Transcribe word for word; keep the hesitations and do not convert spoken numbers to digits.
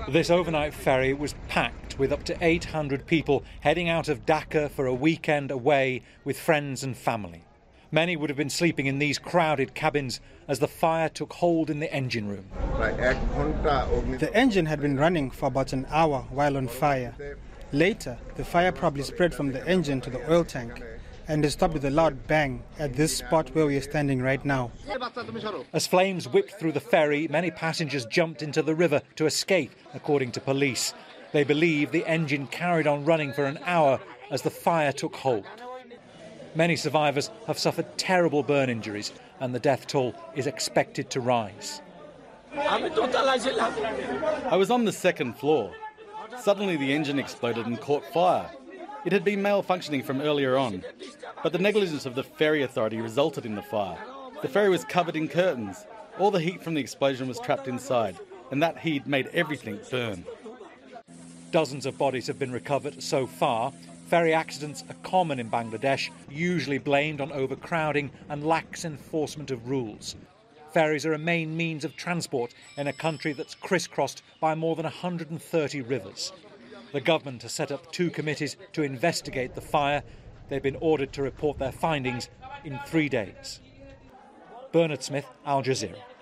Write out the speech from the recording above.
This overnight ferry was packed with up to eight hundred people heading out of Dhaka for a weekend away with friends and family. Many would have been sleeping in these crowded cabins as the fire took hold in the engine room. The engine had been running for about an hour while on fire. Later, the fire probably spread from the engine to the oil tank and it stopped with a loud bang at this spot where we are standing right now. As flames whipped through the ferry, many passengers jumped into the river to escape, according to police. They believe the engine carried on running for an hour as the fire took hold. Many survivors have suffered terrible burn injuries and the death toll is expected to rise. I was on the second floor. Suddenly the engine exploded and caught fire. It had been malfunctioning from earlier on, but the negligence of the ferry authority resulted in the fire. The ferry was covered in curtains. All the heat from the explosion was trapped inside, and that heat made everything burn. Dozens of bodies have been recovered so far. Ferry accidents are common in Bangladesh, usually blamed on overcrowding and lax enforcement of rules. Ferries are a main means of transport in a country that's crisscrossed by more than one hundred thirty rivers. The government has set up two committees to investigate the fire. They've been ordered to report their findings in three days. Bernard Smith, Al Jazeera.